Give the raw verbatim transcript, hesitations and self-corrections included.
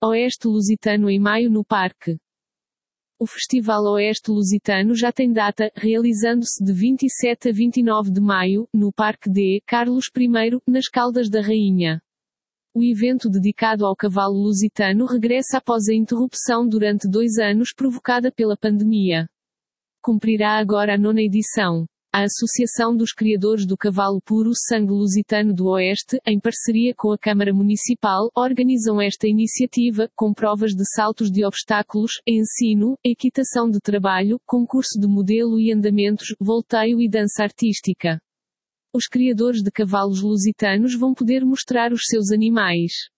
Oeste Lusitano em maio no Parque. O Festival Oeste Lusitano já tem data, realizando-se de vinte e sete a vinte e nove de maio, no Parque D. Carlos I, nas Caldas da Rainha. O evento dedicado ao cavalo lusitano regressa após a interrupção durante dois anos provocada pela pandemia. Cumprirá agora a nona edição. A Associação dos Criadores do Cavalo Puro Sangue Lusitano do Oeste, em parceria com a Câmara Municipal, organizam esta iniciativa, com provas de saltos de obstáculos, ensino, equitação de trabalho, concurso de modelo e andamentos, volteio e dança artística. Os criadores de cavalos lusitanos vão poder mostrar os seus animais.